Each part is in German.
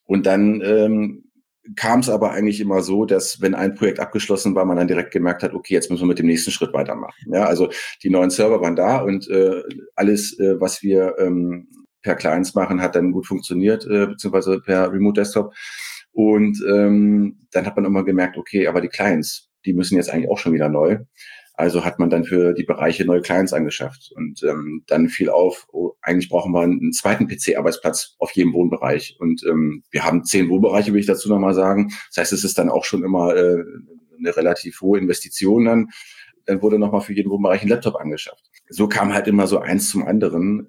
Und dann kam es aber eigentlich immer so, dass wenn ein Projekt abgeschlossen war, man dann direkt gemerkt hat, okay, jetzt müssen wir mit dem nächsten Schritt weitermachen. Ja, also die neuen Server waren da und alles, was wir per Clients machen, hat dann gut funktioniert, beziehungsweise per Remote Desktop. Und dann hat man immer gemerkt, okay, aber die Clients, die müssen jetzt eigentlich auch schon wieder neu. Also hat man dann für die Bereiche neue Clients angeschafft. Und dann fiel auf, oh, eigentlich brauchen wir einen zweiten PC-Arbeitsplatz auf jedem Wohnbereich. Und wir haben 10 Wohnbereiche, will ich dazu nochmal sagen. Das heißt, es ist dann auch schon immer eine relativ hohe Investition dann. Dann wurde nochmal für jeden Wohnbereich ein Laptop angeschafft. So kam halt immer so eins zum anderen.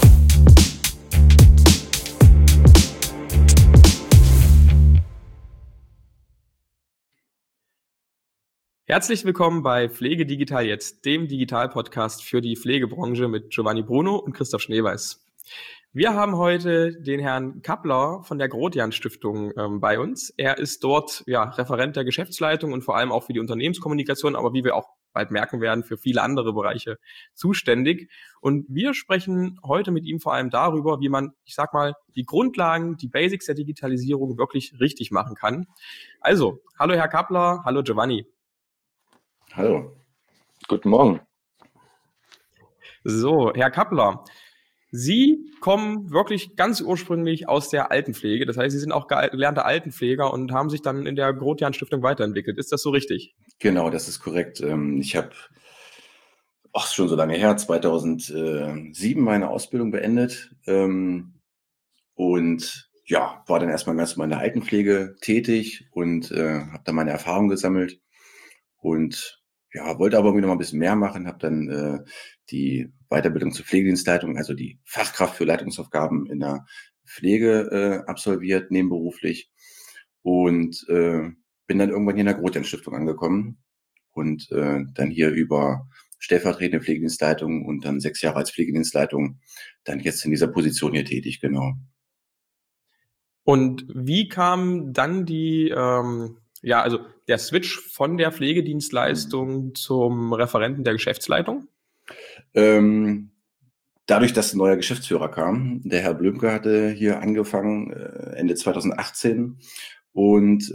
Herzlich willkommen bei Pflege Digital Jetzt, dem Digital-Podcast für die Pflegebranche mit Giovanni Bruno und Christoph Schneeweiß. Wir haben heute den Herrn Kappler von der Grotian-Stiftung bei uns. Er ist dort Referent der Geschäftsleitung und vor allem auch für die Unternehmenskommunikation, aber wie wir auch bald merken werden, für viele andere Bereiche zuständig. Und wir sprechen heute mit ihm vor allem darüber, wie man, die Grundlagen, die Basics der Digitalisierung wirklich richtig machen kann. Also, hallo Herr Kappler, hallo Giovanni. Hallo. Guten Morgen. So, Herr Kappler, Sie kommen wirklich ganz ursprünglich aus der Altenpflege. Das heißt, Sie sind auch gelernter Altenpfleger und haben sich dann in der Grotian-Stiftung weiterentwickelt. Ist das so richtig? Genau, das ist korrekt. Ich habe schon so lange her, 2007 meine Ausbildung beendet und war dann erstmal ganz normal in der Altenpflege tätig und habe da meine Erfahrungen gesammelt und wollte aber irgendwie noch mal ein bisschen mehr machen, habe dann die Weiterbildung zur Pflegedienstleitung, also die Fachkraft für Leitungsaufgaben in der Pflege absolviert, nebenberuflich und bin dann irgendwann hier in der Grotian-Stiftung angekommen und dann hier über stellvertretende Pflegedienstleitung und dann 6 Jahre als Pflegedienstleitung dann jetzt in dieser Position hier tätig, genau. Und wie kam dann der Switch von der Pflegedienstleistung zum Referenten der Geschäftsleitung? Dadurch, dass ein neuer Geschäftsführer kam, der Herr Blümke hatte hier angefangen, Ende 2018. Und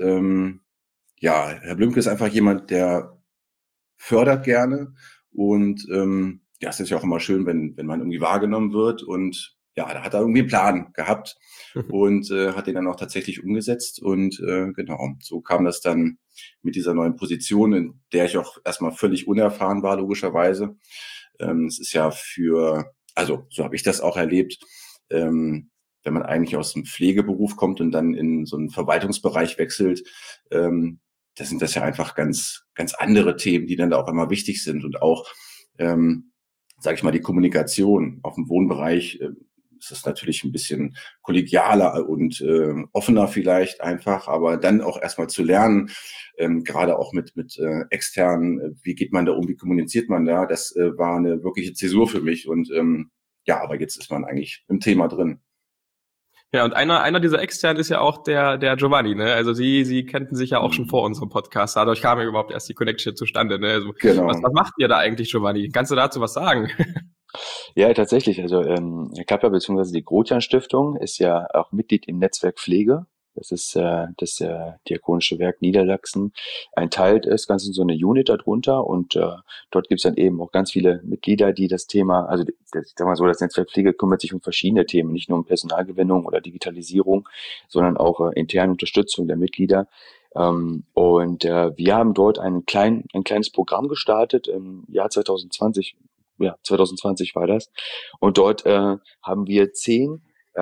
Herr Blümke ist einfach jemand, der fördert gerne. Und es ist ja auch immer schön, wenn man irgendwie wahrgenommen wird. Und da hat er irgendwie einen Plan gehabt und hat den dann auch tatsächlich umgesetzt. Und so kam das dann mit dieser neuen Position, in der ich auch erstmal völlig unerfahren war, logischerweise. Es ist ja so habe ich das auch erlebt, wenn man eigentlich aus dem Pflegeberuf kommt und dann in so einen Verwaltungsbereich wechselt, da sind das ja einfach ganz, ganz andere Themen, die dann da auch immer wichtig sind und auch, die Kommunikation auf dem Wohnbereich ist das natürlich ein bisschen kollegialer und offener vielleicht einfach, aber dann auch erstmal zu lernen, gerade auch mit externen, wie geht man da um, wie kommuniziert man da, das war eine wirkliche Zäsur für mich und aber jetzt ist man eigentlich im Thema drin. Ja, und einer dieser externen ist ja auch der Giovanni, ne? Also Sie kannten sich ja auch schon vor unserem Podcast. Dadurch kam ja überhaupt erst die Connection zustande, ne? Also, genau. Was macht ihr da eigentlich, Giovanni? Kannst du dazu was sagen? Ja, tatsächlich. Also Herr Kappler bzw. die Grotian-Stiftung ist ja auch Mitglied im Netzwerk Pflege. Das ist das Diakonische Werk Niedersachsen. Ein Teil ist ganz in so eine Unit darunter und dort gibt es dann eben auch ganz viele Mitglieder, die das Thema, also ich sag mal so, das Netzwerk Pflege kümmert sich um verschiedene Themen, nicht nur um Personalgewinnung oder Digitalisierung, sondern auch interne Unterstützung der Mitglieder. Wir haben dort ein kleines Programm gestartet im Jahr 2020. Ja, 2020 war das. Und dort haben wir 10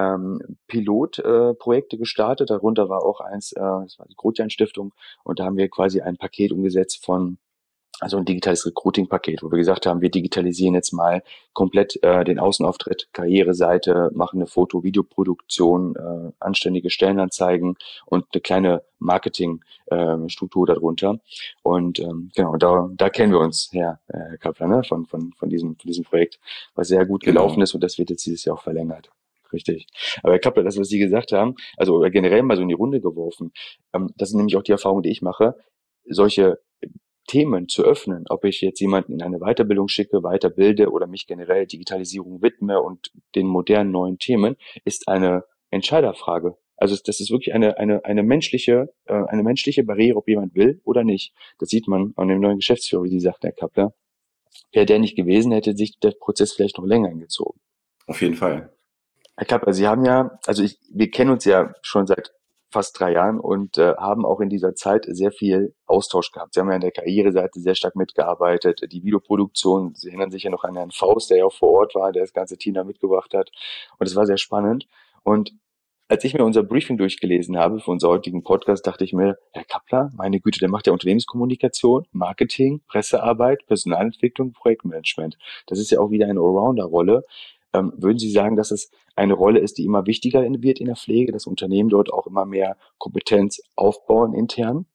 Pilotprojekte gestartet. Darunter war auch eins, das war die Grotian-Stiftung. Und da haben wir quasi ein Paket umgesetzt also ein digitales Recruiting-Paket, wo wir gesagt haben, wir digitalisieren jetzt mal komplett den Außenauftritt, Karriereseite, machen eine Foto-Videoproduktion, anständige Stellenanzeigen und eine kleine Marketing-Struktur darunter. Und da kennen wir uns, Herr Kappler, ne? von diesem Projekt, was sehr gut gelaufen ist und das wird jetzt dieses Jahr auch verlängert. Richtig. Aber Herr Kappler, das, was Sie gesagt haben, also generell mal so in die Runde geworfen, das ist nämlich auch die Erfahrung, die ich mache, solche Themen zu öffnen, ob ich jetzt jemanden in eine Weiterbildung schicke, weiterbilde oder mich generell Digitalisierung widme und den modernen neuen Themen, ist eine Entscheiderfrage. Also das ist wirklich eine menschliche Barriere, ob jemand will oder nicht. Das sieht man an dem neuen Geschäftsführer, wie Sie sagten, Herr Kappler. Wäre der nicht gewesen, hätte sich der Prozess vielleicht noch länger hingezogen. Auf jeden Fall. Herr Kappler, Sie haben ja, wir kennen uns ja schon seit fast 3 Jahren und haben auch in dieser Zeit sehr viel Austausch gehabt. Sie haben ja in der Karriereseite sehr stark mitgearbeitet. Die Videoproduktion, Sie erinnern sich ja noch an Herrn Faust, der ja auch vor Ort war, der das ganze Team da mitgebracht hat. Und es war sehr spannend. Und als ich mir unser Briefing durchgelesen habe für unseren heutigen Podcast, dachte ich mir, Herr Kappler, meine Güte, der macht ja Unternehmenskommunikation, Marketing, Pressearbeit, Personalentwicklung, Projektmanagement. Das ist ja auch wieder eine Allrounder-Rolle. Würden Sie sagen, dass es eine Rolle ist, die immer wichtiger wird in der Pflege, dass Unternehmen dort auch immer mehr Kompetenz aufbauen intern?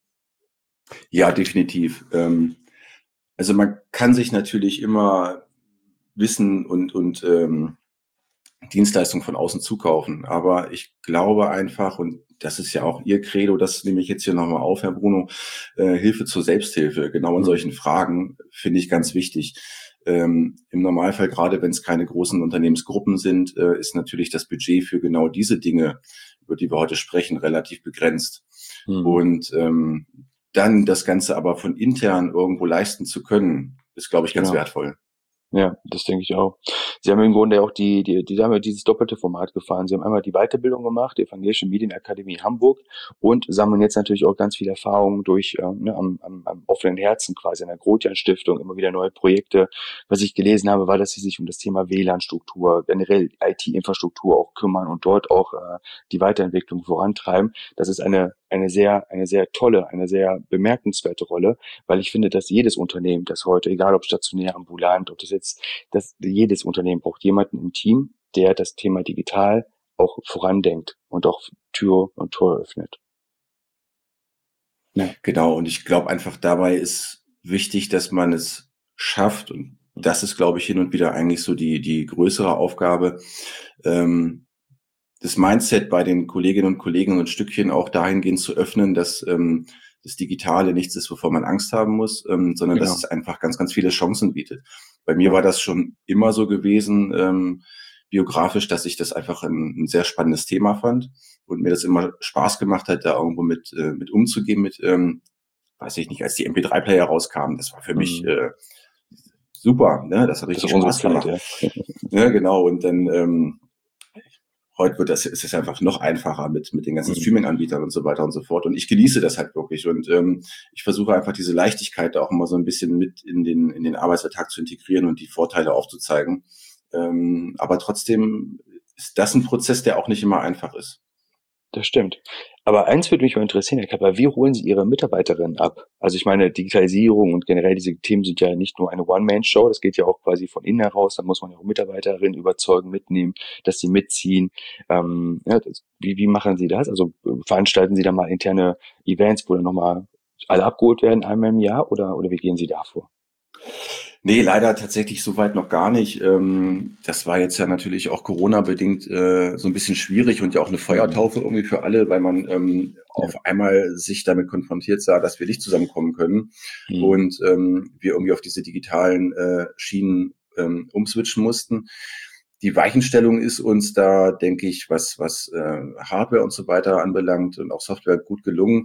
Ja, definitiv. Also man kann sich natürlich immer Wissen und Dienstleistungen von außen zukaufen. Aber ich glaube einfach, und das ist ja auch Ihr Credo, das nehme ich jetzt hier nochmal auf, Herr Bruno, Hilfe zur Selbsthilfe, genau in solchen Fragen, finde ich ganz wichtig. Im Normalfall, gerade wenn es keine großen Unternehmensgruppen sind, ist natürlich das Budget für genau diese Dinge, über die wir heute sprechen, relativ begrenzt. Und dann das Ganze aber von intern irgendwo leisten zu können, ist, glaube ich, ganz wertvoll. Ja, das denke ich auch. Sie haben im Grunde auch die haben ja dieses doppelte Format gefahren. Sie haben einmal die Weiterbildung gemacht, die Evangelische Medienakademie Hamburg, und sammeln jetzt natürlich auch ganz viel Erfahrung durch am offenen Herzen quasi an der Grotian-Stiftung, immer wieder neue Projekte. Was ich gelesen habe, war, dass sie sich um das Thema WLAN-Struktur, generell IT-Infrastruktur auch kümmern und dort auch die Weiterentwicklung vorantreiben. Das ist eine sehr tolle, eine sehr bemerkenswerte Rolle, weil ich finde, dass jedes Unternehmen, das heute, egal ob stationär, ambulant, ob dass jedes Unternehmen braucht jemanden im Team, der das Thema digital auch vorandenkt und auch Tür und Tor öffnet. Ja. Genau, und ich glaube einfach, dabei ist wichtig, dass man es schafft, und das ist, glaube ich, hin und wieder eigentlich so die größere Aufgabe, das Mindset bei den Kolleginnen und Kollegen ein Stückchen auch dahingehend zu öffnen, dass das Digitale nichts ist, wovor man Angst haben muss, sondern dass es einfach ganz, ganz viele Chancen bietet. Bei mir war das schon immer so gewesen, biografisch, dass ich das einfach ein sehr spannendes Thema fand und mir das immer Spaß gemacht hat, da irgendwo mit umzugehen, weiß ich nicht, als die MP3-Player rauskamen. Das war für mich super, ne? Das hat richtig Spaß gemacht. Ja, genau. Und dann heute ist es einfach noch einfacher mit den ganzen Streaming-Anbietern und so weiter und so fort. Und ich genieße das halt wirklich. Und ich versuche einfach diese Leichtigkeit auch immer so ein bisschen mit in den Arbeitsalltag zu integrieren und die Vorteile aufzuzeigen. Aber trotzdem ist das ein Prozess, der auch nicht immer einfach ist. Das stimmt. Aber eins würde mich mal interessieren, Herr Kapper, wie holen Sie Ihre Mitarbeiterinnen ab? Also ich meine, Digitalisierung und generell diese Themen sind ja nicht nur eine One-Man-Show, das geht ja auch quasi von innen heraus, da muss man ja auch Mitarbeiterinnen überzeugen, mitnehmen, dass sie mitziehen. Wie machen Sie das? Also veranstalten Sie da mal interne Events, wo dann nochmal alle abgeholt werden, einmal im Jahr, oder wie gehen Sie da vor? Nee, leider tatsächlich soweit noch gar nicht. Das war jetzt ja natürlich auch Corona-bedingt so ein bisschen schwierig und ja auch eine Feuertaufe irgendwie für alle, weil man auf einmal sich damit konfrontiert sah, dass wir nicht zusammenkommen können und wir irgendwie auf diese digitalen Schienen umswitchen mussten. Die Weichenstellung ist uns da, denke ich, was Hardware und so weiter anbelangt und auch Software gut gelungen.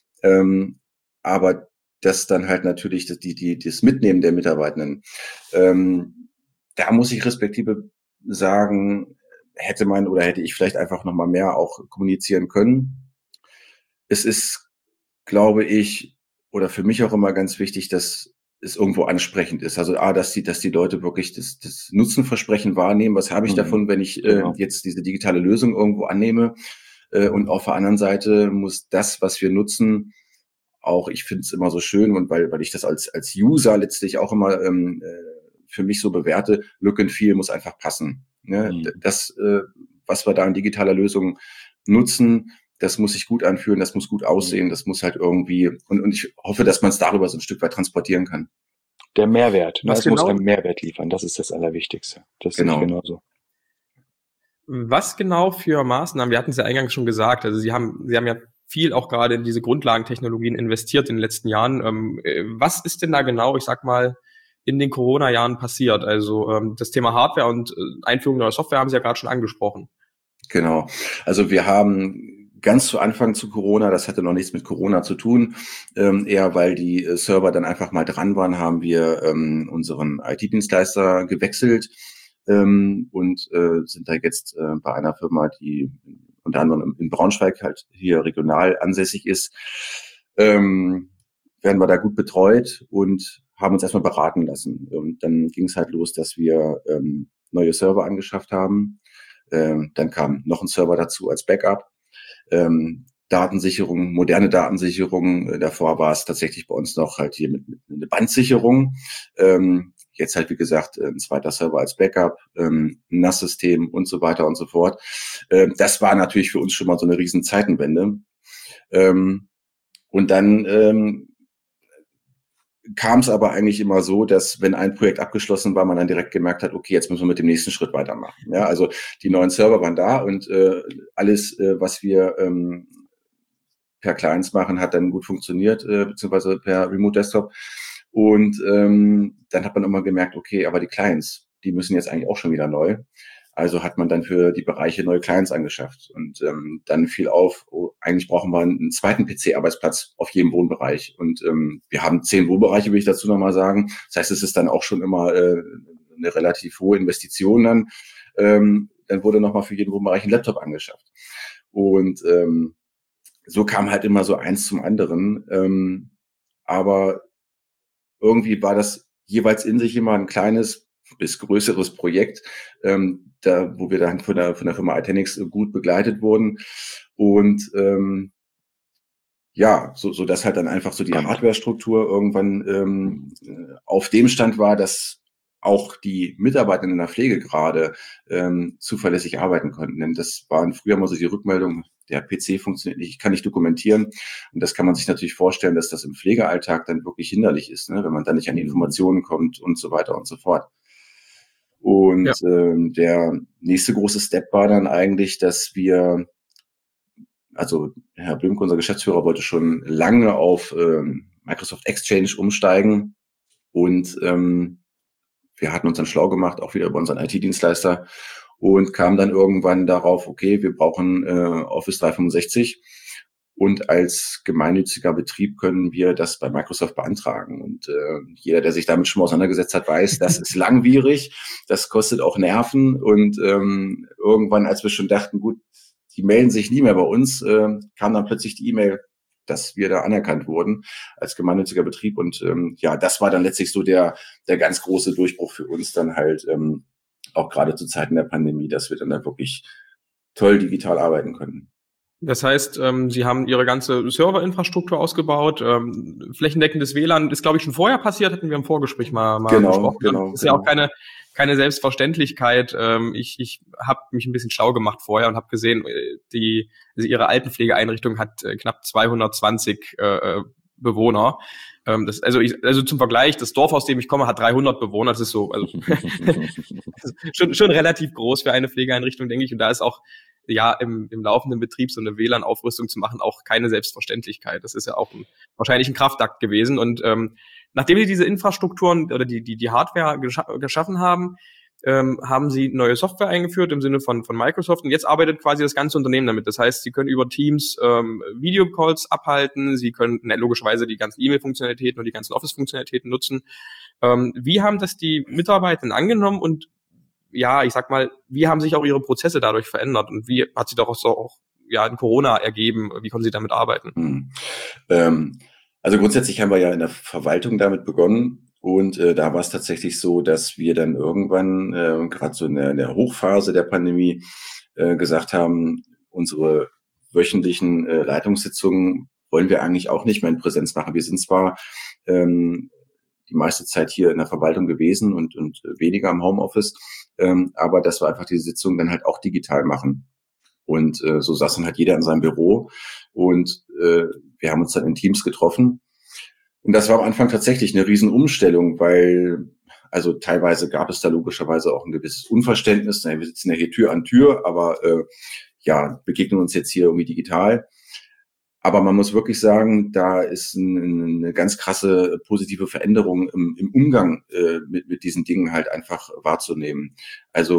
Aber das dann halt natürlich das Mitnehmen der Mitarbeitenden. Da muss ich respektive sagen, hätte ich vielleicht einfach noch mal mehr auch kommunizieren können. Es ist, glaube ich, oder für mich auch immer ganz wichtig, dass es irgendwo ansprechend ist. Also dass die Leute wirklich das Nutzenversprechen wahrnehmen. Was habe ich davon, wenn ich jetzt diese digitale Lösung irgendwo annehme? Und auf der anderen Seite muss das, was wir nutzen, auch, ich finde es immer so schön, und weil ich das als User letztlich auch immer für mich so bewerte, Look and Feel muss einfach passen. Ne? Das, was wir da in digitaler Lösung nutzen, das muss sich gut anfühlen, das muss gut aussehen, das muss halt irgendwie, und ich hoffe, dass man es darüber so ein Stück weit transportieren kann. Der Mehrwert, es muss einen Mehrwert liefern, das ist das Allerwichtigste. Das sehe ich genauso. Was genau für Maßnahmen, wir hatten es ja eingangs schon gesagt, also Sie haben ja viel auch gerade in diese Grundlagentechnologien investiert in den letzten Jahren. Was ist denn da genau, ich sag mal, in den Corona-Jahren passiert? Also das Thema Hardware und Einführung neuer Software haben Sie ja gerade schon angesprochen. Genau. Also wir haben ganz zu Anfang zu Corona, das hatte noch nichts mit Corona zu tun, eher weil die Server dann einfach mal dran waren, haben wir unseren IT-Dienstleister gewechselt und sind da jetzt bei einer Firma, die unter anderem in Braunschweig halt hier regional ansässig ist, werden wir da gut betreut und haben uns erstmal beraten lassen. Und dann ging es halt los, dass wir neue Server angeschafft haben. Dann kam noch ein Server dazu als Backup. Datensicherung, moderne Datensicherung. Davor war es tatsächlich bei uns noch halt hier mit einer Bandsicherung. Jetzt halt, wie gesagt, ein zweiter Server als Backup, ein NAS-System und so weiter und so fort. Das war natürlich für uns schon mal so eine riesen Zeitenwende. Und dann kam es aber eigentlich immer so, dass wenn ein Projekt abgeschlossen war, man dann direkt gemerkt hat, okay, jetzt müssen wir mit dem nächsten Schritt weitermachen. Ja, also die neuen Server waren da und alles, was wir per Clients machen, hat dann gut funktioniert, beziehungsweise per Remote Desktop. Und dann hat man immer gemerkt, okay, aber die Clients, die müssen jetzt eigentlich auch schon wieder neu. Also hat man dann für die Bereiche neue Clients angeschafft. Und dann fiel auf, oh, eigentlich brauchen wir einen zweiten PC-Arbeitsplatz auf jedem Wohnbereich. Und wir haben 10 Wohnbereiche, will ich dazu nochmal sagen. Das heißt, es ist dann auch schon immer eine relativ hohe Investition dann. Dann wurde nochmal für jeden Wohnbereich ein Laptop angeschafft. Und so kam halt immer so eins zum anderen. Aber irgendwie war das jeweils in sich immer ein kleines bis größeres Projekt, wo wir dann von der Firma Itenix gut begleitet wurden. Und so dass halt dann einfach so die Hardware-Struktur irgendwann auf dem Stand war, dass auch die Mitarbeiter in der Pflege gerade zuverlässig arbeiten konnten. Denn das waren früher mal so die Rückmeldungen, der PC funktioniert nicht, ich kann nicht dokumentieren. Und das kann man sich natürlich vorstellen, dass das im Pflegealltag dann wirklich hinderlich ist, ne? Wenn man dann nicht an die Informationen kommt und so weiter und so fort. Und der nächste große Step war dann eigentlich, dass wir, also Herr Blümke, unser Geschäftsführer, wollte schon lange auf Microsoft Exchange umsteigen. Und wir hatten uns dann schlau gemacht, auch wieder über unseren IT-Dienstleister und kamen dann irgendwann darauf, okay, wir brauchen Office 365 und als gemeinnütziger Betrieb können wir das bei Microsoft beantragen. Und jeder, der sich damit schon mal auseinandergesetzt hat, weiß, das ist langwierig, das kostet auch Nerven und irgendwann, als wir schon dachten, gut, die melden sich nie mehr bei uns, kam dann plötzlich die E-Mail, dass wir da anerkannt wurden als gemeinnütziger Betrieb. Und das war dann letztlich so der ganz große Durchbruch für uns dann halt, auch gerade zu Zeiten der Pandemie, dass wir dann da wirklich toll digital arbeiten können. Das heißt, Sie haben Ihre ganze Serverinfrastruktur ausgebaut. Flächendeckendes WLAN ist, glaube ich, schon vorher passiert, hatten wir im Vorgespräch mal besprochen. Das ist ja auch keine Selbstverständlichkeit. Ich habe mich ein bisschen schlau gemacht vorher und habe gesehen, Ihre Altenpflegeeinrichtung hat knapp 220 Bewohner. Also zum Vergleich, das Dorf, aus dem ich komme, hat 300 Bewohner. Das ist so, also schon relativ groß für eine Pflegeeinrichtung, denke ich. Und da ist auch im laufenden Betrieb so eine WLAN-Aufrüstung zu machen auch keine Selbstverständlichkeit. Das ist ja auch wahrscheinlich ein Kraftakt gewesen. Und nachdem Sie diese Infrastrukturen oder die Hardware geschaffen haben, haben Sie neue Software eingeführt im Sinne von Microsoft und jetzt arbeitet quasi das ganze Unternehmen damit. Das heißt, Sie können über Teams Videocalls abhalten, Sie können logischerweise die ganzen E-Mail-Funktionalitäten und die ganzen Office-Funktionalitäten nutzen. Wie haben das die Mitarbeiter angenommen und ich sag mal, wie haben sich auch Ihre Prozesse dadurch verändert und wie hat sich daraus auch in Corona ergeben? Wie konnten Sie damit arbeiten? Also grundsätzlich haben wir ja in der Verwaltung damit begonnen. Und da war es tatsächlich so, dass wir dann irgendwann, gerade so in der Hochphase der Pandemie, gesagt haben, unsere wöchentlichen Leitungssitzungen wollen wir eigentlich auch nicht mehr in Präsenz machen. Wir sind zwar die meiste Zeit hier in der Verwaltung gewesen und weniger im Homeoffice, aber dass wir einfach diese Sitzungen dann halt auch digital machen. Und so saß dann halt jeder in seinem Büro und wir haben uns dann in Teams getroffen. Und das war am Anfang tatsächlich eine Riesenumstellung, weil also teilweise gab es da logischerweise auch ein gewisses Unverständnis. Wir sitzen ja hier Tür an Tür, aber begegnen uns jetzt hier irgendwie digital. Aber man muss wirklich sagen, da ist eine ganz krasse positive Veränderung im Umgang mit diesen Dingen halt einfach wahrzunehmen. Also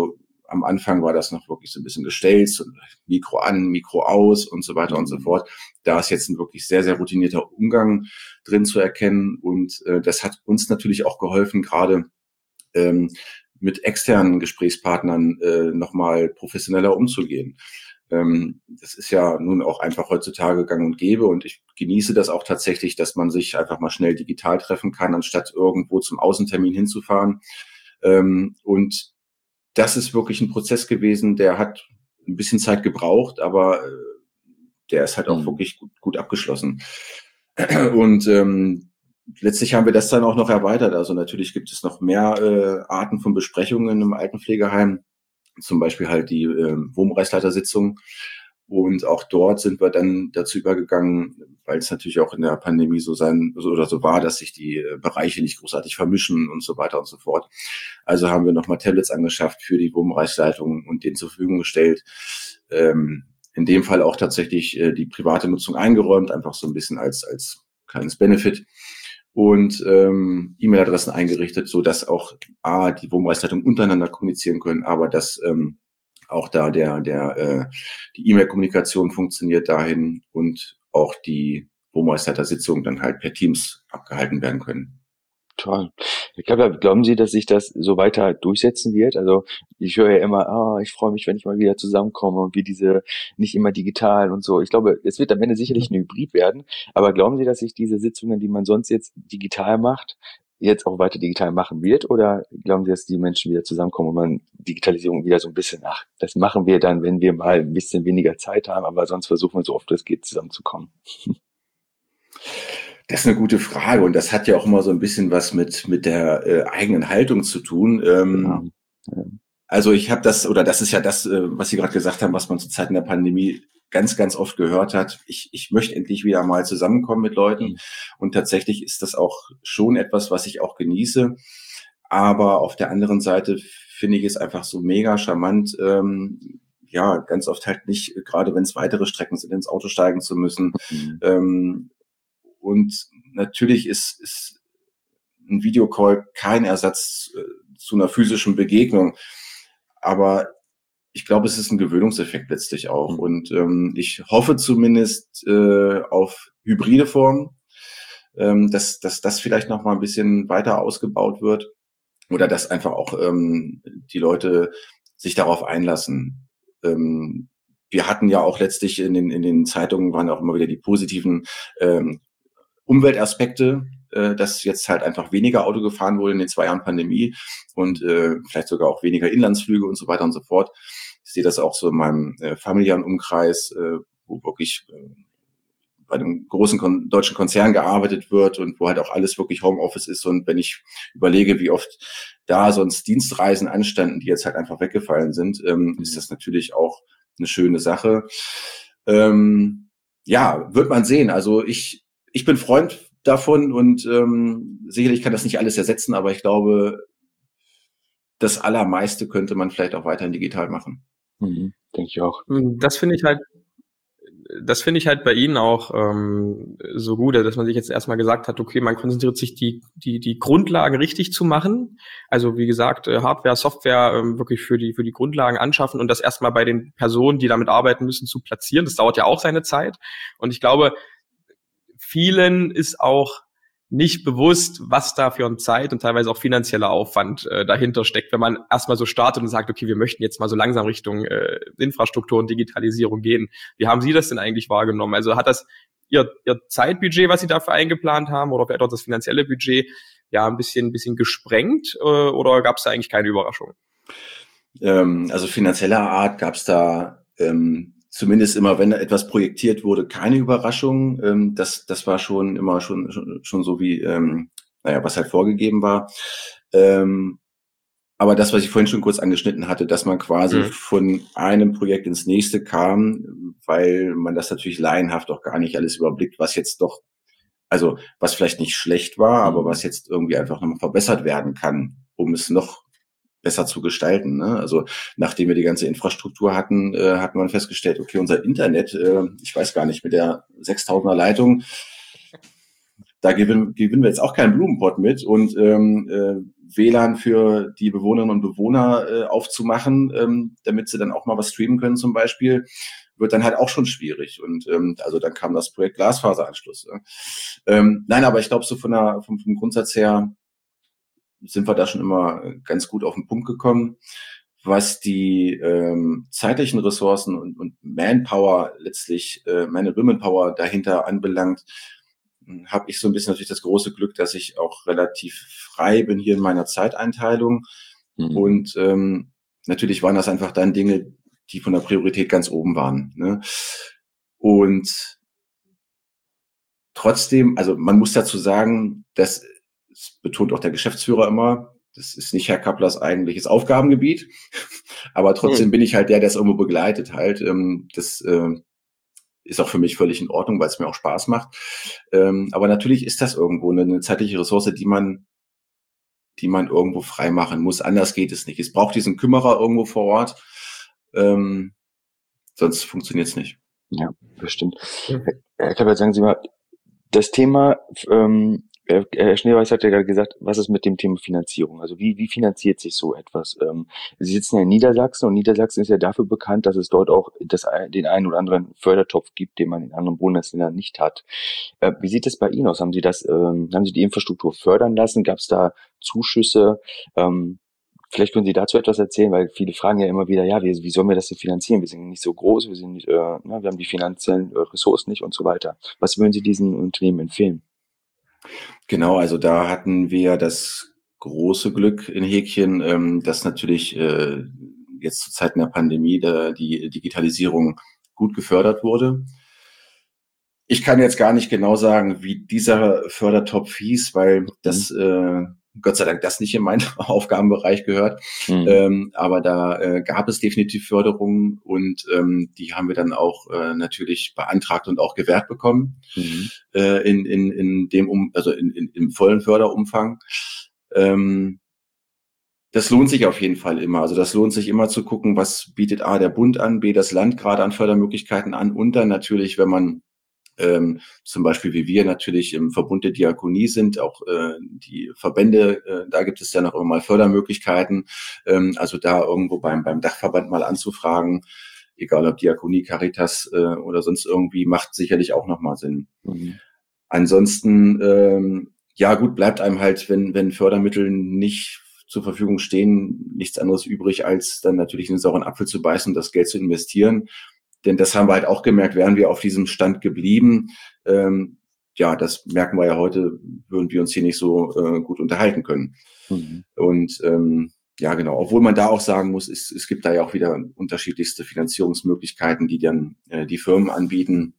am Anfang war das noch wirklich so ein bisschen gestellt, so Mikro an, Mikro aus und so weiter und so fort. Da ist jetzt ein wirklich sehr, sehr routinierter Umgang drin zu erkennen und das hat uns natürlich auch geholfen, gerade mit externen Gesprächspartnern nochmal professioneller umzugehen. Das ist ja nun auch einfach heutzutage gang und gäbe und ich genieße das auch tatsächlich, dass man sich einfach mal schnell digital treffen kann, anstatt irgendwo zum Außentermin hinzufahren. Und das ist wirklich ein Prozess gewesen, der hat ein bisschen Zeit gebraucht, aber der ist halt auch wirklich gut abgeschlossen. Und letztlich haben wir das dann auch noch erweitert. Also natürlich gibt es noch mehr Arten von Besprechungen im Altenpflegeheim, zum Beispiel halt die WOMReisleitersitzung. Und auch dort sind wir dann dazu übergegangen, weil es natürlich auch in der Pandemie so war, dass sich die Bereiche nicht großartig vermischen und so weiter und so fort. Also haben wir nochmal Tablets angeschafft für die WOMReisleitung und denen zur Verfügung gestellt. In dem Fall auch tatsächlich die private Nutzung eingeräumt, einfach so ein bisschen als kleines Benefit. Und E-Mail-Adressen eingerichtet, so dass auch die WOMReisleitung untereinander kommunizieren können, aber dass auch da die E-Mail-Kommunikation funktioniert dahin und auch die WOMReisleiter-Sitzungen dann halt per Teams abgehalten werden können. Toll. Glauben Sie, dass sich das so weiter durchsetzen wird? Also ich höre ja immer, ich freue mich, wenn ich mal wieder zusammenkomme und wie diese nicht immer digital und so. Ich glaube, es wird am Ende sicherlich ein Hybrid werden, aber glauben Sie, dass sich diese Sitzungen, die man sonst jetzt digital macht, jetzt auch weiter digital machen wird? Oder glauben Sie, dass die Menschen wieder zusammenkommen und man Digitalisierung wieder so ein bisschen, das machen wir dann, wenn wir mal ein bisschen weniger Zeit haben, aber sonst versuchen wir so oft es geht zusammenzukommen? Das ist eine gute Frage und das hat ja auch immer so ein bisschen was mit der eigenen Haltung zu tun. Ja. Also das ist ja das, was Sie gerade gesagt haben, was man zur Zeit in der Pandemie ganz, ganz oft gehört hat. Ich möchte endlich wieder mal zusammenkommen mit Leuten und tatsächlich ist das auch schon etwas, was ich auch genieße. Aber auf der anderen Seite finde ich es einfach so mega charmant, ganz oft halt nicht, gerade wenn es weitere Strecken sind, ins Auto steigen zu müssen. Und natürlich ist ein Videocall kein Ersatz zu einer physischen Begegnung. Aber ich glaube, es ist ein Gewöhnungseffekt letztlich auch. Und ich hoffe zumindest auf hybride Formen, dass das vielleicht noch mal ein bisschen weiter ausgebaut wird oder dass einfach auch die Leute sich darauf einlassen. Wir hatten ja auch letztlich in den Zeitungen waren auch immer wieder die positiven Umweltaspekte, dass jetzt halt einfach weniger Auto gefahren wurde in den 2 Jahren Pandemie und vielleicht sogar auch weniger Inlandsflüge und so weiter und so fort. Ich sehe das auch so in meinem familiären Umkreis, wo wirklich bei einem großen deutschen Konzern gearbeitet wird und wo halt auch alles wirklich Homeoffice ist. Und wenn ich überlege, wie oft da sonst Dienstreisen anstanden, die jetzt halt einfach weggefallen sind, ist das natürlich auch eine schöne Sache. Wird man sehen. Also ich bin Freund davon und sicherlich kann das nicht alles ersetzen, aber ich glaube, das Allermeiste könnte man vielleicht auch weiterhin digital machen. Denke ich auch. Das finde ich halt bei Ihnen auch so gut, dass man sich jetzt erstmal gesagt hat, okay, man konzentriert sich die Grundlagen richtig zu machen. Also wie gesagt, Hardware, Software wirklich für die Grundlagen anschaffen und das erstmal bei den Personen, die damit arbeiten müssen, zu platzieren. Das dauert ja auch seine Zeit. Und ich glaube, vielen ist auch nicht bewusst, was da für ein Zeit- und teilweise auch finanzieller Aufwand dahinter steckt, wenn man erstmal so startet und sagt, okay, wir möchten jetzt mal so langsam Richtung Infrastruktur und Digitalisierung gehen. Wie haben Sie das denn eigentlich wahrgenommen? Also hat das Ihr Zeitbudget, was Sie dafür eingeplant haben, oder vielleicht auch das finanzielle Budget, ein bisschen gesprengt, oder gab es da eigentlich keine Überraschung? Also finanzieller Art gab es da zumindest immer, wenn etwas projektiert wurde, keine Überraschung. Das war schon immer schon so wie, was halt vorgegeben war. Aber das, was ich vorhin schon kurz angeschnitten hatte, dass man quasi von einem Projekt ins nächste kam, weil man das natürlich laienhaft auch gar nicht alles überblickt, was jetzt doch, also was vielleicht nicht schlecht war, aber was jetzt irgendwie einfach nochmal verbessert werden kann, um es noch besser zu gestalten. Ne? Also nachdem wir die ganze Infrastruktur hatten, hat man festgestellt, okay, unser Internet, ich weiß gar nicht, mit der 6000er Leitung, da gewinnen wir jetzt auch keinen Blumenpott mit und WLAN für die Bewohnerinnen und Bewohner aufzumachen, damit sie dann auch mal was streamen können zum Beispiel, wird dann halt auch schon schwierig. Und also dann kam das Projekt Glasfaseranschluss. Nein, aber ich glaube, so vom Grundsatz her sind wir da schon immer ganz gut auf den Punkt gekommen. Was die zeitlichen Ressourcen und Manpower letztlich, Man- und Women-Power dahinter anbelangt, habe ich so ein bisschen natürlich das große Glück, dass ich auch relativ frei bin hier in meiner Zeiteinteilung. Und natürlich waren das einfach dann Dinge, die von der Priorität ganz oben waren. Ne? Und trotzdem, also man muss dazu sagen, das betont auch der Geschäftsführer immer, das ist nicht Herr Kapplers eigentliches Aufgabengebiet, aber trotzdem bin ich halt der es irgendwo begleitet halt. Das ist auch für mich völlig in Ordnung, weil es mir auch Spaß macht. Aber natürlich ist das irgendwo eine zeitliche Ressource, die man irgendwo frei machen muss. Anders geht es nicht. Es braucht diesen Kümmerer irgendwo vor Ort, sonst funktioniert es nicht. Ja, bestimmt. Herr Kappler, sagen Sie mal, das Thema, Herr Schneeweiß hat ja gerade gesagt, was ist mit dem Thema Finanzierung? Also wie finanziert sich so etwas? Sie sitzen ja in Niedersachsen und Niedersachsen ist ja dafür bekannt, dass es dort auch den einen oder anderen Fördertopf gibt, den man in anderen Bundesländern nicht hat. Wie sieht es bei Ihnen aus? Haben Sie die Infrastruktur fördern lassen? Gab es da Zuschüsse? Vielleicht können Sie dazu etwas erzählen, weil viele fragen ja immer wieder, ja, wie sollen wir das denn finanzieren? Wir sind nicht so groß, wir haben die finanziellen Ressourcen nicht und so weiter. Was würden Sie diesen Unternehmen empfehlen? Genau, also da hatten wir das große Glück in Häkchen, dass natürlich jetzt zu Zeiten der Pandemie die Digitalisierung gut gefördert wurde. Ich kann jetzt gar nicht genau sagen, wie dieser Fördertopf hieß, weil das Gott sei Dank das nicht in meinen Aufgabenbereich gehört. Aber da gab es definitiv Förderungen und die haben wir dann auch natürlich beantragt und auch gewährt bekommen in dem im vollen Förderumfang. Das lohnt sich auf jeden Fall immer. Also das lohnt sich immer zu gucken, was bietet A, der Bund an, B, das Land gerade an Fördermöglichkeiten an und dann natürlich, wenn man zum Beispiel wie wir natürlich im Verbund der Diakonie sind, auch die Verbände, da gibt es ja noch immer mal Fördermöglichkeiten, also da irgendwo beim Dachverband mal anzufragen, egal ob Diakonie, Caritas oder sonst irgendwie, macht sicherlich auch nochmal Sinn. Ansonsten, ja gut, bleibt einem halt, wenn Fördermittel nicht zur Verfügung stehen, nichts anderes übrig, als dann natürlich in den sauren Apfel zu beißen und das Geld zu investieren. Denn das haben wir halt auch gemerkt, wären wir auf diesem Stand geblieben. Ja, das merken wir ja heute, würden wir uns hier nicht so gut unterhalten können. Und ja, genau, obwohl man da auch sagen muss, es gibt da ja auch wieder unterschiedlichste Finanzierungsmöglichkeiten, die dann die Firmen anbieten,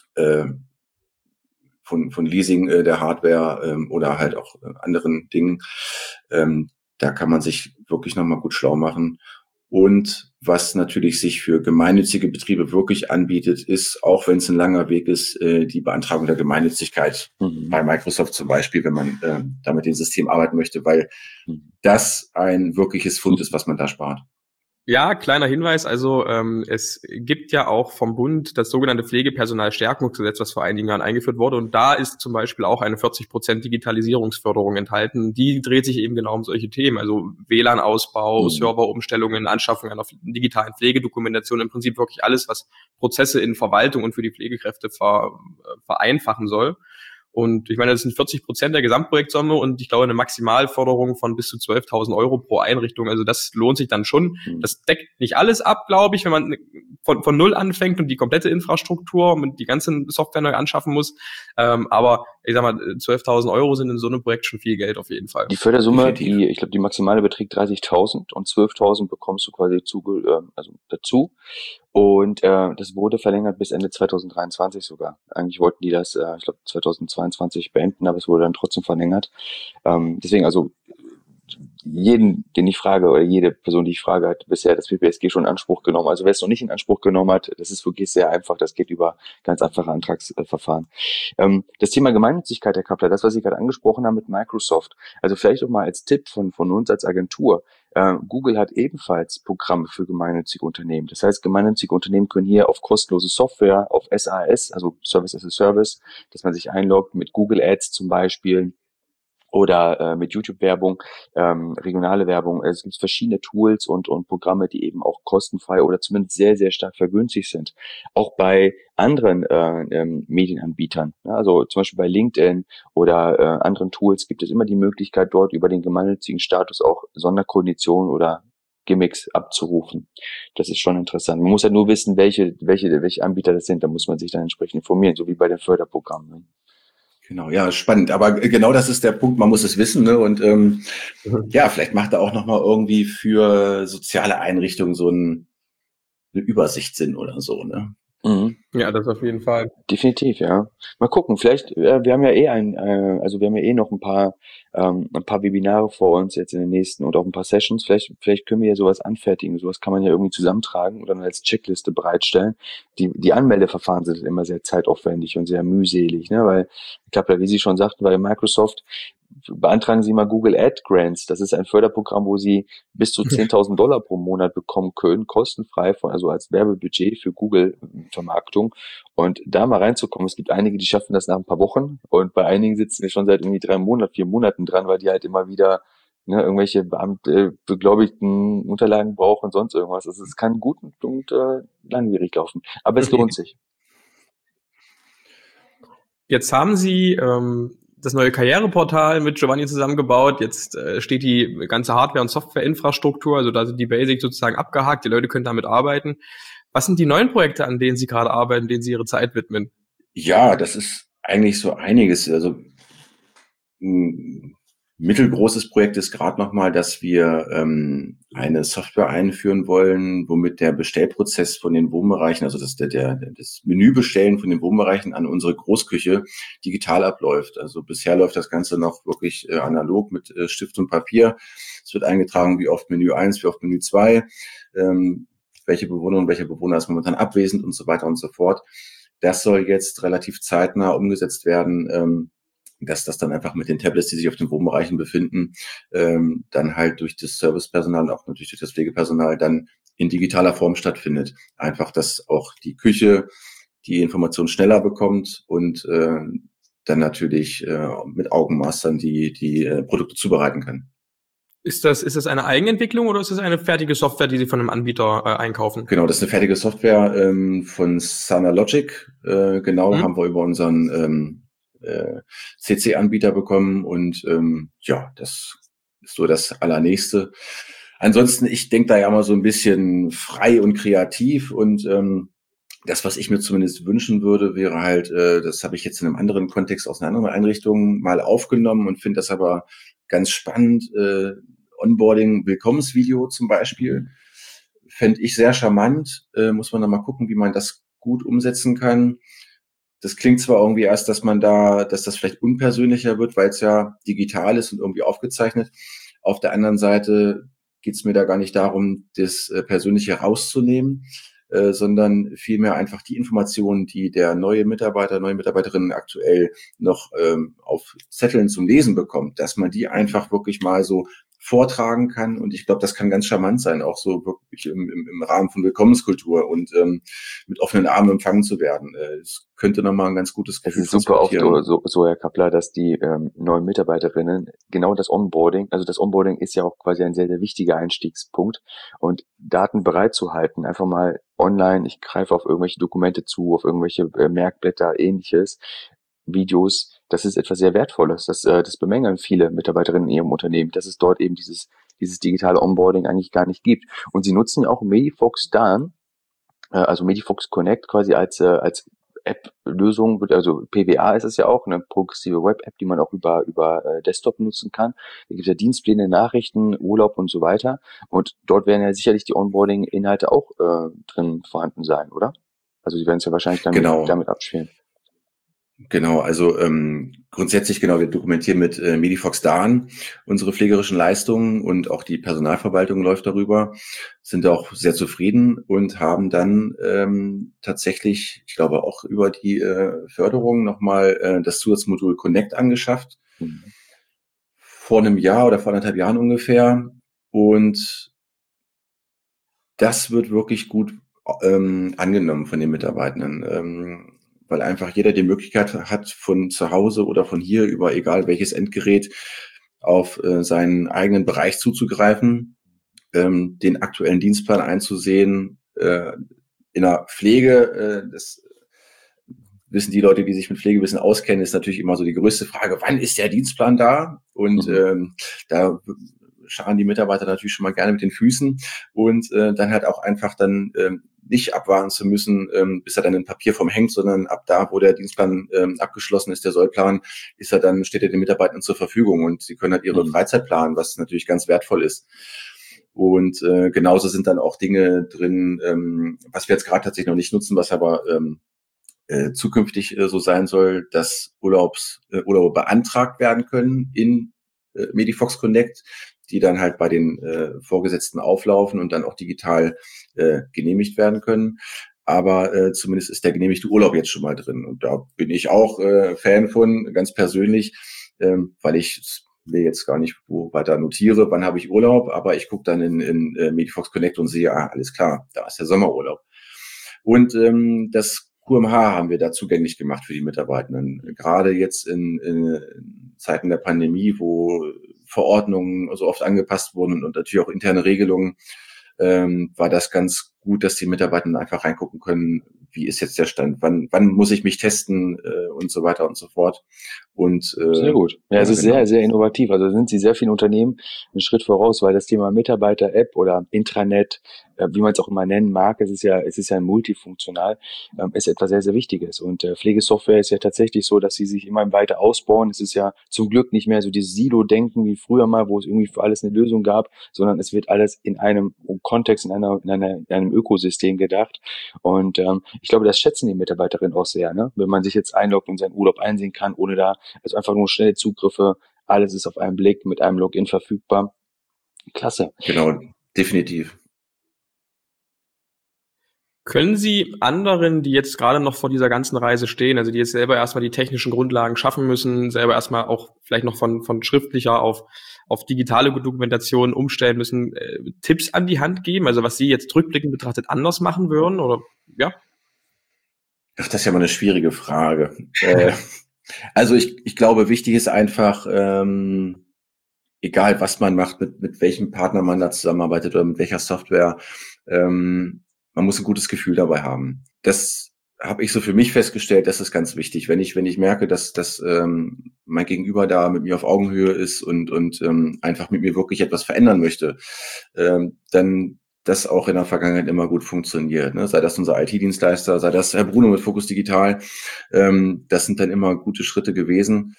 von Leasing der Hardware oder halt auch anderen Dingen. Da kann man sich wirklich nochmal gut schlau machen. Und was natürlich sich für gemeinnützige Betriebe wirklich anbietet, ist, auch wenn es ein langer Weg ist, die Beantragung der Gemeinnützigkeit bei Microsoft zum Beispiel, wenn man da mit dem System arbeiten möchte, weil das ein wirkliches Fund ist, was man da spart. Ja, kleiner Hinweis, also es gibt ja auch vom Bund das sogenannte Pflegepersonalstärkungsgesetz, was vor einigen Jahren eingeführt wurde und da ist zum Beispiel auch eine 40% Digitalisierungsförderung enthalten. Die dreht sich eben genau um solche Themen, also WLAN-Ausbau, Serverumstellungen, Anschaffung einer digitalen Pflegedokumentation, im Prinzip wirklich alles, was Prozesse in Verwaltung und für die Pflegekräfte vereinfachen soll. Und ich meine, das sind 40% der Gesamtprojektsumme und ich glaube eine Maximalförderung von bis zu 12.000 Euro pro Einrichtung. Also das lohnt sich dann schon. Das deckt nicht alles ab, glaube ich, wenn man von null anfängt und die komplette Infrastruktur und die ganze Software neu anschaffen muss. Aber ich sag mal, 12.000 Euro sind in so einem Projekt schon viel Geld auf jeden Fall. Die Fördersumme, ich glaube, die maximale beträgt 30.000 und 12.000 bekommst du quasi dazu. Und das wurde verlängert bis Ende 2023 sogar. Eigentlich wollten die das, ich glaube, 2022 beenden, aber es wurde dann trotzdem verlängert. Deswegen, also jeden, den ich frage, oder jede Person, die ich frage, hat bisher das PPSG schon in Anspruch genommen. Also wer es noch nicht in Anspruch genommen hat, das ist wirklich sehr einfach. Das geht über ganz einfache Antragsverfahren. Das Thema Gemeinnützigkeit, Herr Kappler, das, was Sie gerade angesprochen haben mit Microsoft. Also vielleicht auch mal als Tipp von uns als Agentur. Google hat ebenfalls Programme für gemeinnützige Unternehmen. Das heißt, gemeinnützige Unternehmen können hier auf kostenlose Software, auf SaaS, also Service as a Service, dass man sich einloggt mit Google Ads zum Beispiel, oder mit YouTube-Werbung, regionale Werbung. Es gibt verschiedene Tools und Programme, die eben auch kostenfrei oder zumindest sehr, sehr stark vergünstigt sind. Auch bei anderen Medienanbietern. Ja, also zum Beispiel bei LinkedIn oder anderen Tools gibt es immer die Möglichkeit, dort über den gemeinnützigen Status auch Sonderkonditionen oder Gimmicks abzurufen. Das ist schon interessant. Man muss ja nur wissen, welche Anbieter das sind. Da muss man sich dann entsprechend informieren, so wie bei den Förderprogrammen. Ne? Genau, ja, spannend. Aber genau das ist der Punkt, man muss es wissen, ne? Und ja, vielleicht macht er auch nochmal irgendwie für soziale Einrichtungen so eine Übersicht Sinn oder so, ne? Mhm. Ja, das auf jeden Fall. Definitiv, ja. Mal gucken, vielleicht, wir haben ja wir haben ja noch ein paar Webinare vor uns jetzt in den nächsten und auch ein paar Sessions. Vielleicht können wir ja sowas anfertigen. Sowas kann man ja irgendwie zusammentragen oder dann als Checkliste bereitstellen. Die Anmeldeverfahren sind immer sehr zeitaufwendig und sehr mühselig, ne, weil, ich glaube, wie Sie schon sagten, bei Microsoft beantragen Sie mal Google Ad Grants. Das ist ein Förderprogramm, wo Sie bis zu $10.000 pro Monat bekommen können, kostenfrei also als Werbebudget für Google Vermarktung. Und da mal reinzukommen, es gibt einige, die schaffen das nach ein paar Wochen und bei einigen sitzen wir schon seit irgendwie 3 Monaten, 4 Monaten dran, weil die halt immer wieder irgendwelche beglaubigten Unterlagen brauchen und sonst irgendwas. Also es kann gut und langwierig laufen. Aber es lohnt sich. Jetzt haben Sie das neue Karriereportal mit Giovanni zusammengebaut. Jetzt steht die ganze Hardware- und Softwareinfrastruktur, also da sind die Basics sozusagen abgehakt. Die Leute können damit arbeiten. Was sind die neuen Projekte, an denen Sie gerade arbeiten, denen Sie Ihre Zeit widmen? Ja, das ist eigentlich so einiges. Also ein mittelgroßes Projekt ist gerade nochmal, dass wir eine Software einführen wollen, womit der Bestellprozess von den Wohnbereichen, also das Menübestellen von den Wohnbereichen an unsere Großküche digital abläuft. Also bisher läuft das Ganze noch wirklich analog mit Stift und Papier. Es wird eingetragen, wie oft Menü 1, wie oft Menü 2, welche Bewohnerin, welcher Bewohner ist momentan abwesend und so weiter und so fort. Das soll jetzt relativ zeitnah umgesetzt werden, dass das dann einfach mit den Tablets, die sich auf den Wohnbereichen befinden, dann halt durch das Servicepersonal und auch natürlich durch das Pflegepersonal dann in digitaler Form stattfindet. Einfach, dass auch die Küche die Information schneller bekommt und dann natürlich mit Augenmaß dann die Produkte zubereiten kann. Ist das eine Eigenentwicklung oder ist das eine fertige Software, die Sie von einem Anbieter einkaufen? Genau, das ist eine fertige Software von Sanalogic. Haben wir über unseren CC-Anbieter bekommen und ja, das ist so das Allernächste. Ansonsten, ich denke da ja mal so ein bisschen frei und kreativ und das, was ich mir zumindest wünschen würde, wäre halt, das habe ich jetzt in einem anderen Kontext aus einer anderen Einrichtung mal aufgenommen und finde das aber ganz spannend. Onboarding, Willkommensvideo zum Beispiel, fände ich sehr charmant. Muss man dann mal gucken, wie man das gut umsetzen kann. Das klingt zwar irgendwie erst, dass das vielleicht unpersönlicher wird, weil es ja digital ist und irgendwie aufgezeichnet. Auf der anderen Seite geht es mir da gar nicht darum, das Persönliche rauszunehmen, sondern vielmehr einfach die Informationen, die der neue Mitarbeiter, neue Mitarbeiterin aktuell noch auf Zetteln zum Lesen bekommt, dass man die einfach wirklich mal so vortragen kann. Und ich glaube, das kann ganz charmant sein, auch so wirklich im Rahmen von Willkommenskultur und mit offenen Armen empfangen zu werden. Es könnte nochmal ein ganz gutes Gefühl transportieren. Es ist super oft so, Herr Kappler, dass die neuen Mitarbeiterinnen genau das Onboarding, also das Onboarding ist ja auch quasi ein sehr, sehr wichtiger Einstiegspunkt und Daten bereitzuhalten, einfach mal online, ich greife auf irgendwelche Dokumente zu, auf irgendwelche Merkblätter, ähnliches, Videos, das ist etwas sehr Wertvolles. Das bemängeln viele Mitarbeiterinnen in ihrem Unternehmen, dass es dort eben dieses digitale Onboarding eigentlich gar nicht gibt. Und sie nutzen ja auch Medifox Dan, also Medifox Connect quasi als App-Lösung, also PWA ist es ja auch, eine progressive Web-App, die man auch über Desktop nutzen kann. Da gibt es ja Dienstpläne, Nachrichten, Urlaub und so weiter. Und dort werden ja sicherlich die Onboarding-Inhalte auch drin vorhanden sein, oder? Also sie werden es ja wahrscheinlich damit abspielen. Genau, also grundsätzlich genau, wir dokumentieren mit Medifox Dan unsere pflegerischen Leistungen und auch die Personalverwaltung läuft darüber, sind auch sehr zufrieden und haben dann tatsächlich, ich glaube auch über die Förderung nochmal das Zusatzmodul Connect angeschafft, vor einem Jahr oder vor 1,5 Jahren ungefähr, und das wird wirklich gut angenommen von den Mitarbeitenden. weil einfach jeder die Möglichkeit hat, von zu Hause oder von hier über egal welches Endgerät auf seinen eigenen Bereich zuzugreifen, den aktuellen Dienstplan einzusehen. In der Pflege, das wissen die Leute, die sich mit Pflege ein bisschen auskennen, ist natürlich immer so die größte Frage, wann ist der Dienstplan da? Und da scharen die Mitarbeiter natürlich schon mal gerne mit den Füßen und dann halt auch einfach dann nicht abwarten zu müssen, bis er dann in Papierform hängt, sondern ab da, wo der Dienstplan abgeschlossen ist, der Sollplan, steht er den Mitarbeitern zur Verfügung und sie können halt ihre Freizeit planen, was natürlich ganz wertvoll ist. Und genauso sind dann auch Dinge drin, was wir jetzt gerade tatsächlich noch nicht nutzen, was aber zukünftig so sein soll, dass Urlaube beantragt werden können in Medifox Connect, die dann halt bei den Vorgesetzten auflaufen und dann auch digital genehmigt werden können. Aber zumindest ist der genehmigte Urlaub jetzt schon mal drin. Und da bin ich auch Fan von, ganz persönlich, weil ich mir jetzt gar nicht weiter notiere, wann habe ich Urlaub, aber ich gucke dann in Medifox Connect und sehe, alles klar, da ist der Sommerurlaub. Und das QMH haben wir da zugänglich gemacht für die Mitarbeitenden. Gerade jetzt in Zeiten der Pandemie, wo Verordnungen so oft angepasst wurden und natürlich auch interne Regelungen, war das ganz gut, dass die Mitarbeitenden einfach reingucken können, wie ist jetzt der Stand, wann muss ich mich testen und so weiter und so fort. Und sehr gut. Ja, es ist sehr, sehr innovativ. Also sind Sie sehr vielen Unternehmen einen Schritt voraus, weil das Thema Mitarbeiter-App oder Intranet, wie man es auch immer nennen mag, es ist ja ein multifunktional, ist etwas sehr, sehr Wichtiges. Und Pflegesoftware ist ja tatsächlich so, dass sie sich immer weiter ausbauen. Es ist ja zum Glück nicht mehr so dieses Silo-Denken wie früher mal, wo es irgendwie für alles eine Lösung gab, sondern es wird alles in einem Kontext, in einem Ökosystem gedacht. Und ich glaube, das schätzen die Mitarbeiterinnen auch sehr, ne? Wenn man sich jetzt einloggt und seinen Urlaub einsehen kann, ohne da, also einfach nur schnelle Zugriffe, alles ist auf einen Blick mit einem Login verfügbar. Klasse. Genau, definitiv. Können Sie anderen, die jetzt gerade noch vor dieser ganzen Reise stehen, also die jetzt selber erstmal die technischen Grundlagen schaffen müssen, selber erstmal auch vielleicht noch von schriftlicher auf digitale Dokumentation umstellen müssen, Tipps an die Hand geben, also was Sie jetzt rückblickend betrachtet anders machen würden, oder ja? Ach, das ist ja mal eine schwierige Frage. Also ich glaube, wichtig ist einfach, egal was man macht, mit welchem Partner man da zusammenarbeitet oder mit welcher Software, man muss ein gutes Gefühl dabei haben. Das habe ich so für mich festgestellt, das ist ganz wichtig. Wenn ich merke, dass mein Gegenüber da mit mir auf Augenhöhe ist und einfach mit mir wirklich etwas verändern möchte, dann das auch in der Vergangenheit immer gut funktioniert. Ne? Sei das unser IT-Dienstleister, sei das Herr Bruno mit Fokus Digital, das sind dann immer gute Schritte gewesen.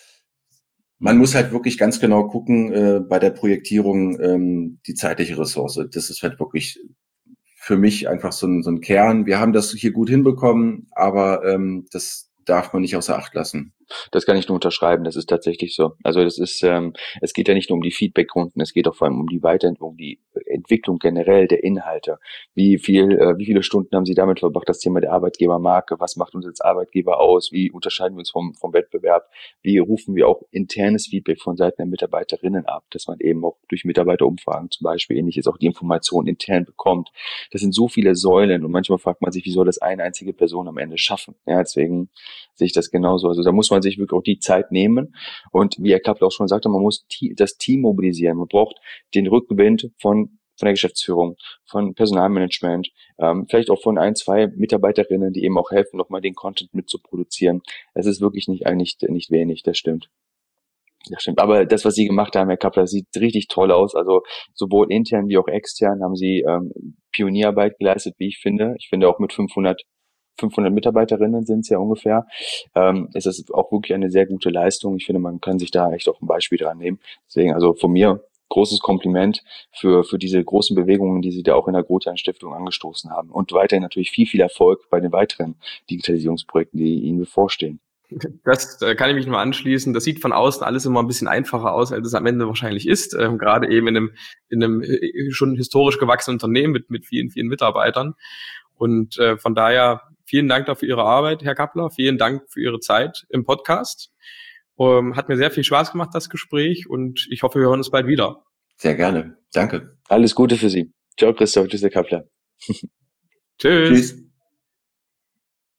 Man muss halt wirklich ganz genau gucken bei der Projektierung die zeitliche Ressource. Das ist halt wirklich für mich einfach so ein Kern. Wir haben das hier gut hinbekommen, aber das darf man nicht außer Acht lassen. Das kann ich nur unterschreiben, das ist tatsächlich so. Also das ist, es geht ja nicht nur um die Feedbackrunden, es geht auch vor allem um die Weiterentwicklung, die Entwicklung generell der Inhalte. Wie viele Stunden haben Sie damit verbracht, das Thema der Arbeitgebermarke, was macht uns als Arbeitgeber aus, wie unterscheiden wir uns vom Wettbewerb, wie rufen wir auch internes Feedback von Seiten der Mitarbeiterinnen ab, dass man eben auch durch Mitarbeiterumfragen zum Beispiel ähnliches auch die Informationen intern bekommt. Das sind so viele Säulen und manchmal fragt man sich, wie soll das eine einzige Person am Ende schaffen? Ja, deswegen sehe ich das genauso. Also da muss man sich wirklich auch die Zeit nehmen und wie Herr Kappler auch schon sagte, man muss das Team mobilisieren. Man braucht den Rückenwind von der Geschäftsführung, von Personalmanagement, vielleicht auch von 1, 2 Mitarbeiterinnen, die eben auch helfen, nochmal den Content mitzuproduzieren. Es ist wirklich nicht wenig, das stimmt. Das stimmt. Aber das, was Sie gemacht haben, Herr Kappler, sieht richtig toll aus. Also sowohl intern wie auch extern haben Sie Pionierarbeit geleistet, wie ich finde. Ich finde auch mit 500 Mitarbeiterinnen sind es ja ungefähr. Es ist auch wirklich eine sehr gute Leistung. Ich finde, man kann sich da echt auch ein Beispiel dran nehmen. Deswegen, also von mir großes Kompliment für diese großen Bewegungen, die Sie da auch in der Grotian-Stiftung angestoßen haben. Und weiterhin natürlich viel Erfolg bei den weiteren Digitalisierungsprojekten, die Ihnen bevorstehen. Das kann ich mich nur anschließen. Das sieht von außen alles immer ein bisschen einfacher aus, als es am Ende wahrscheinlich ist. Gerade eben in einem schon historisch gewachsenen Unternehmen mit vielen Mitarbeitern. Und von daher vielen Dank dafür Ihre Arbeit, Herr Kappler. Vielen Dank für Ihre Zeit im Podcast. Hat mir sehr viel Spaß gemacht, das Gespräch. Und ich hoffe, wir hören uns bald wieder. Sehr gerne. Danke. Alles Gute für Sie. Ciao, Christoph. Tschüss, Herr Kappler. Tschüss.